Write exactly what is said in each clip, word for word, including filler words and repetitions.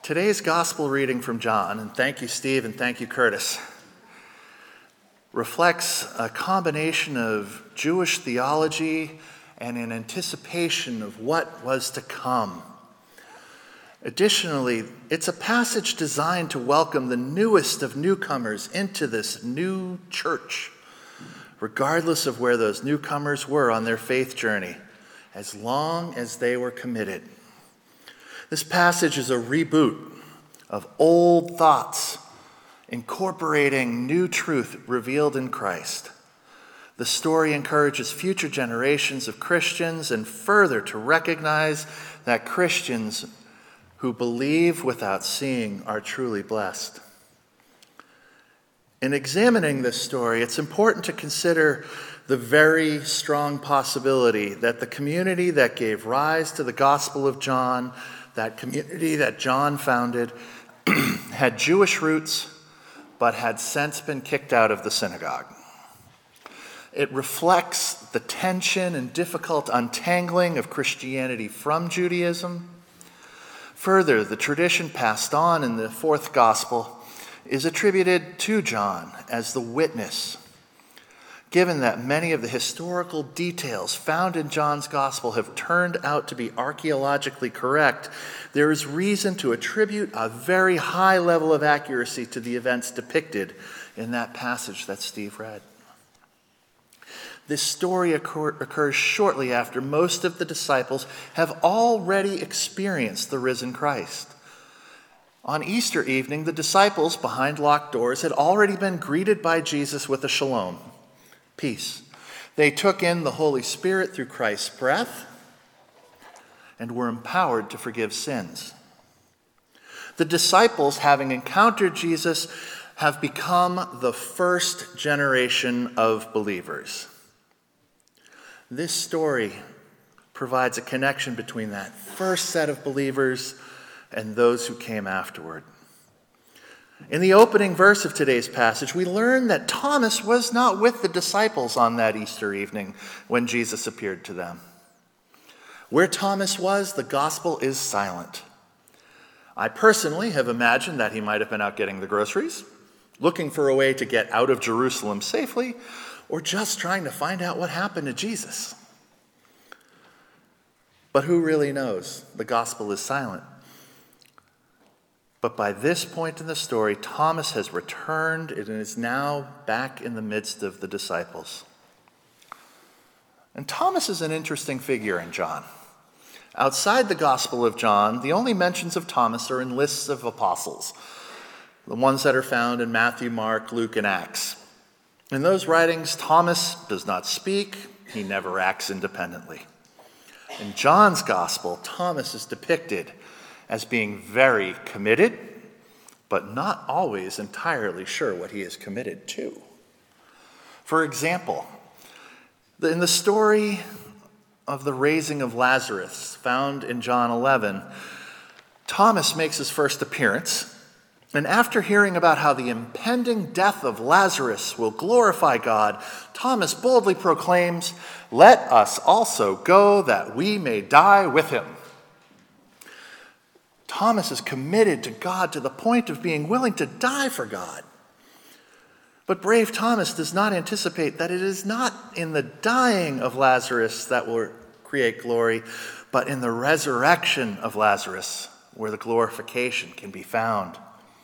Today's gospel reading from John, and thank you, Steve, and thank you, Curtis, reflects a combination of Jewish theology and an anticipation of what was to come. Additionally, it's a passage designed to welcome the newest of newcomers into this new church, regardless of where those newcomers were on their faith journey, as long as they were committed. This passage is a reboot of old thoughts, incorporating new truth revealed in Christ. The story encourages future generations of Christians and further to recognize that Christians who believe without seeing are truly blessed. In examining this story, it's important to consider the very strong possibility that the community that gave rise to the Gospel of John, that community that John founded, had Jewish roots, but had since been kicked out of the synagogue. It reflects the tension and difficult untangling of Christianity from Judaism. Further, the tradition passed on in the fourth gospel is attributed to John as the witness. Given that many of the historical details found in John's gospel have turned out to be archaeologically correct, there is reason to attribute a very high level of accuracy to the events depicted in that passage that Steve read. This story occur- occurs shortly after most of the disciples have already experienced the risen Christ. On Easter evening, the disciples behind locked doors had already been greeted by Jesus with a shalom, peace. They took in the Holy Spirit through Christ's breath and were empowered to forgive sins. The disciples, having encountered Jesus, have become the first generation of believers. This story provides a connection between that first set of believers and those who came afterward. In the opening verse of today's passage, we learn that Thomas was not with the disciples on that Easter evening when Jesus appeared to them. Where Thomas was, the gospel is silent. I personally have imagined that he might have been out getting the groceries, looking for a way to get out of Jerusalem safely, or just trying to find out what happened to Jesus. But who really knows? The gospel is silent. But by this point in the story, Thomas has returned and is now back in the midst of the disciples. And Thomas is an interesting figure in John. Outside the Gospel of John, the only mentions of Thomas are in lists of apostles, the ones that are found in Matthew, Mark, Luke, and Acts. In those writings, Thomas does not speak, he never acts independently. In John's Gospel, Thomas is depicted as being very committed, but not always entirely sure what he is committed to. For example, in the story of the raising of Lazarus, found in John eleven, Thomas makes his first appearance, and after hearing about how the impending death of Lazarus will glorify God, Thomas boldly proclaims, "Let us also go that we may die with him." Thomas is committed to God to the point of being willing to die for God. But brave Thomas does not anticipate that it is not in the dying of Lazarus that will create glory, but in the resurrection of Lazarus where the glorification can be found.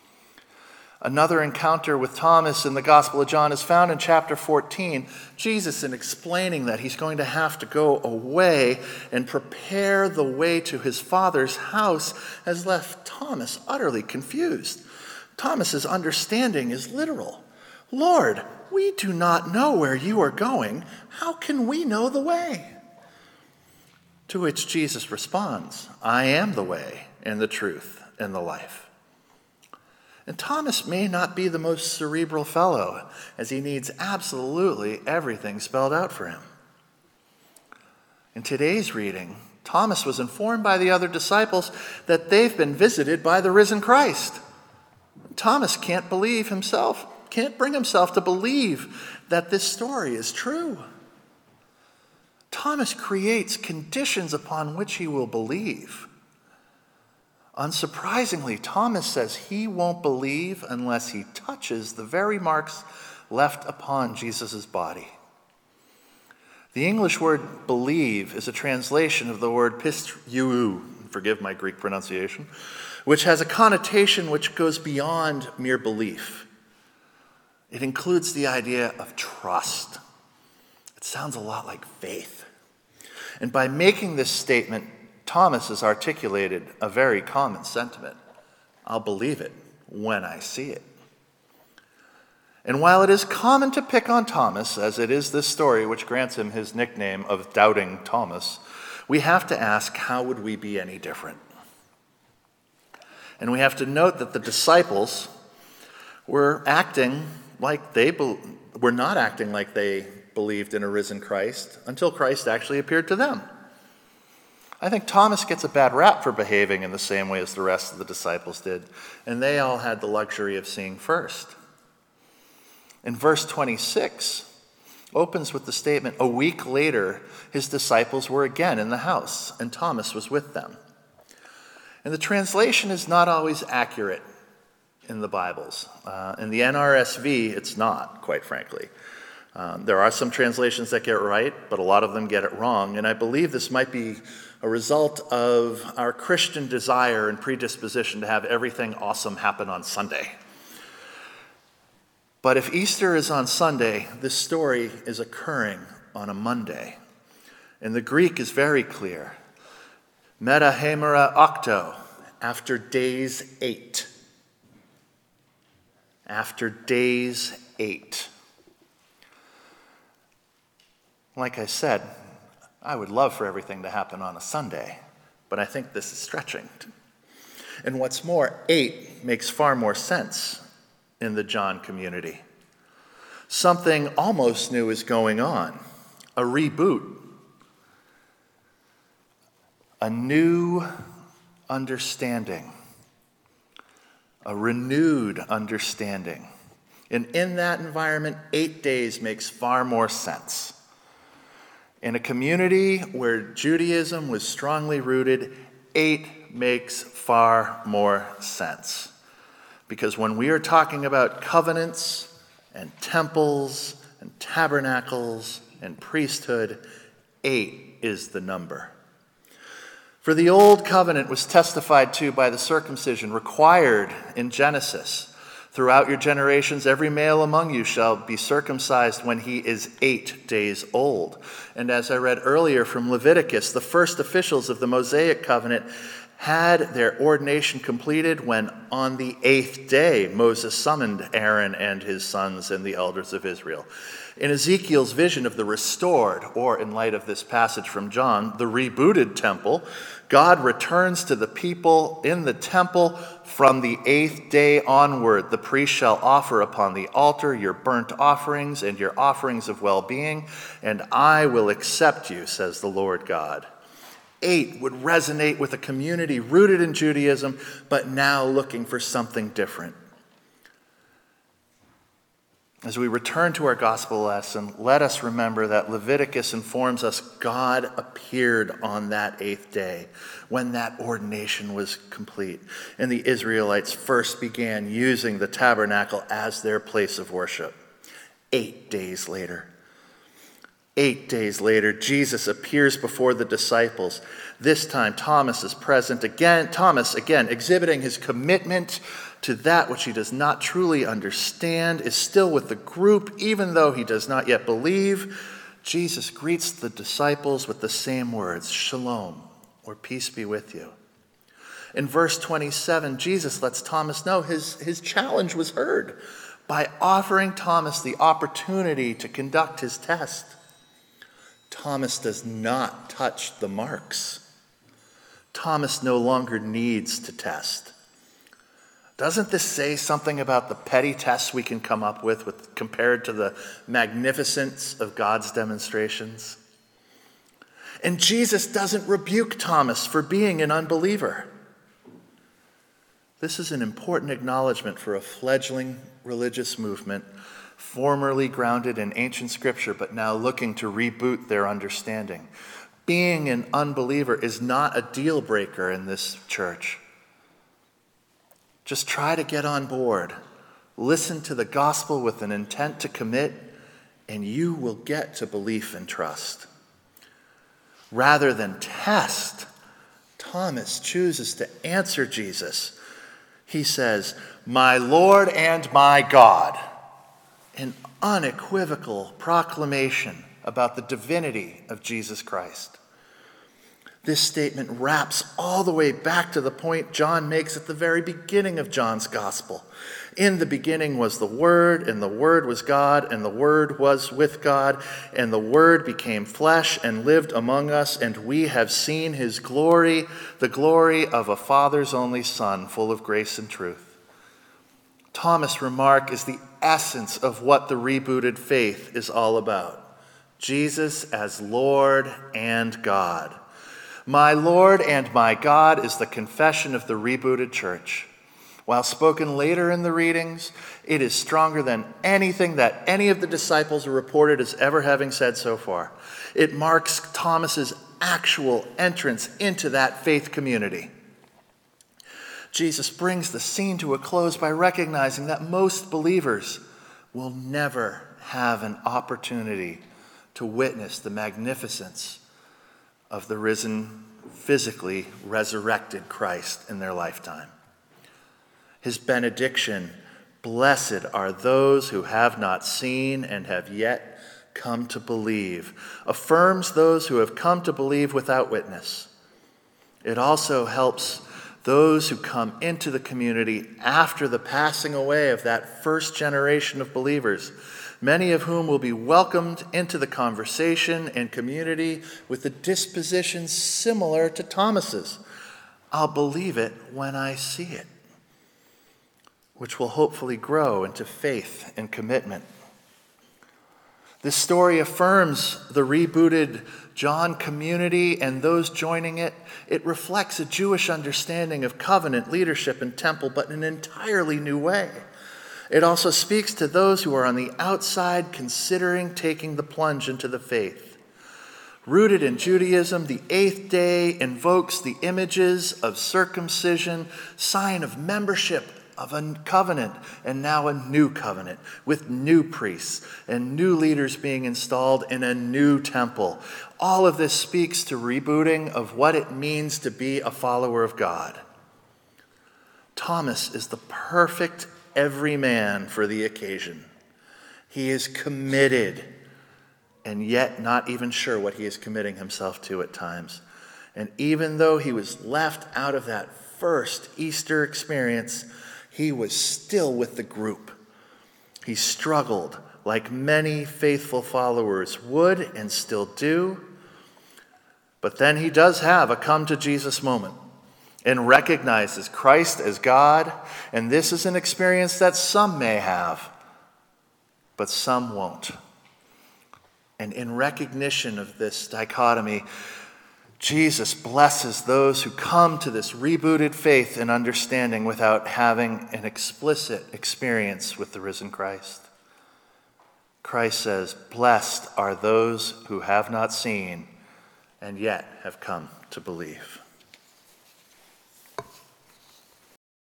Another encounter with Thomas in the Gospel of John is found in chapter fourteen. Jesus, in explaining that he's going to have to go away and prepare the way to his Father's house, has left Thomas utterly confused. Thomas's understanding is literal. "Lord, we do not know where you are going. How can we know the way?" To which Jesus responds, "I am the way and the truth and the life." And Thomas may not be the most cerebral fellow, as he needs absolutely everything spelled out for him. In today's reading, Thomas was informed by the other disciples that they've been visited by the risen Christ. Thomas can't believe himself, can't bring himself to believe that this story is true. Thomas creates conditions upon which he will believe. Unsurprisingly, Thomas says he won't believe unless he touches the very marks left upon Jesus' body. The English word believe is a translation of the word pistou, forgive my Greek pronunciation, which has a connotation which goes beyond mere belief. It includes the idea of trust. It sounds a lot like faith. And by making this statement, Thomas has articulated a very common sentiment. I'll believe it when I see it. And while it is common to pick on Thomas, as it is this story which grants him his nickname of Doubting Thomas, we have to ask, how would we be any different? And we have to note that the disciples were acting like they be- were not acting like they believed in a risen Christ until Christ actually appeared to them. I think Thomas gets a bad rap for behaving in the same way as the rest of the disciples did, and they all had the luxury of seeing first. In verse twenty-six, opens with the statement, a week later, his disciples were again in the house, and Thomas was with them. And the translation is not always accurate in the Bibles. Uh, in the N R S V, it's not, quite frankly. Um, there are some translations that get it right, but a lot of them get it wrong. And I believe this might be a result of our Christian desire and predisposition to have everything awesome happen on Sunday. But if Easter is on Sunday, this story is occurring on a Monday. And the Greek is very clear. Meta hemera octo, after days eight. After days eight. Like I said, I would love for everything to happen on a Sunday, but I think this is stretching. And what's more, eight makes far more sense in the John community. Something almost new is going on. A reboot. A new understanding. A renewed understanding. And in that environment, eight days makes far more sense. In a community where Judaism was strongly rooted, eight makes far more sense. Because when we are talking about covenants and temples and tabernacles and priesthood, eight is the number. For the old covenant was testified to by the circumcision required in Genesis. Throughout your generations, every male among you shall be circumcised when he is eight days old. And as I read earlier from Leviticus, the first officials of the Mosaic covenant had their ordination completed when on the eighth day Moses summoned Aaron and his sons and the elders of Israel. In Ezekiel's vision of the restored, or in light of this passage from John, the rebooted temple, God returns to the people in the temple from the eighth day onward. The priest shall offer upon the altar your burnt offerings and your offerings of well-being, and I will accept you, says the Lord God. Eight would resonate with a community rooted in Judaism, but now looking for something different. As we return to our gospel lesson, let us remember that Leviticus informs us God appeared on that eighth day when that ordination was complete, and the Israelites first began using the tabernacle as their place of worship. Eight days later. Eight days later, Jesus appears before the disciples. This time, Thomas is present again. Thomas, again, exhibiting his commitment to that which he does not truly understand, is still with the group, even though he does not yet believe. Jesus greets the disciples with the same words, shalom, or peace be with you. In verse twenty-seven, Jesus lets Thomas know his, his challenge was heard by offering Thomas the opportunity to conduct his test. Thomas does not touch the marks. Thomas no longer needs to test. Doesn't this say something about the petty tests we can come up with, with compared to the magnificence of God's demonstrations? And Jesus doesn't rebuke Thomas for being an unbeliever. This is an important acknowledgement for a fledgling religious movement, formerly grounded in ancient scripture, but now looking to reboot their understanding. Being an unbeliever is not a deal breaker in this church. Just try to get on board. Listen to the gospel with an intent to commit, and you will get to belief and trust. Rather than test, Thomas chooses to answer Jesus. He says, "My Lord and my God," an unequivocal proclamation about the divinity of Jesus Christ. This statement wraps all the way back to the point John makes at the very beginning of John's gospel. In the beginning was the Word, and the Word was God, and the Word was with God, and the Word became flesh and lived among us, and we have seen his glory, the glory of a Father's only Son, full of grace and truth. Thomas' remark is the essence of what the rebooted faith is all about. Jesus as Lord and God. My Lord and my God is the confession of the rebooted church. While spoken later in the readings, it is stronger than anything that any of the disciples are reported as ever having said so far. It marks Thomas's actual entrance into that faith community. Jesus brings the scene to a close by recognizing that most believers will never have an opportunity to witness the magnificence of the risen, physically resurrected Christ in their lifetime. His benediction, "Blessed are those who have not seen and have yet come to believe," affirms those who have come to believe without witness. It also helps those who come into the community after the passing away of that first generation of believers, many of whom will be welcomed into the conversation and community with a disposition similar to Thomas's. "I'll believe it when I see it," which will hopefully grow into faith and commitment. This story affirms the rebooted John community and those joining it. It reflects a Jewish understanding of covenant, leadership, and temple, but in an entirely new way. It also speaks to those who are on the outside considering taking the plunge into the faith. Rooted in Judaism, the eighth day invokes the images of circumcision, sign of membership of a covenant, and now a new covenant with new priests and new leaders being installed in a new temple. All of this speaks to rebooting of what it means to be a follower of God. Thomas is the perfect everyman for the occasion. He is committed, and yet not even sure what he is committing himself to at times. And even though he was left out of that first Easter experience, he was still with the group. He struggled like many faithful followers would and still do. But then he does have a come to Jesus moment and recognizes Christ as God. And this is an experience that some may have, but some won't. And in recognition of this dichotomy, Jesus blesses those who come to this rebooted faith and understanding without having an explicit experience with the risen Christ. Christ says, "Blessed are those who have not seen and yet have come to believe."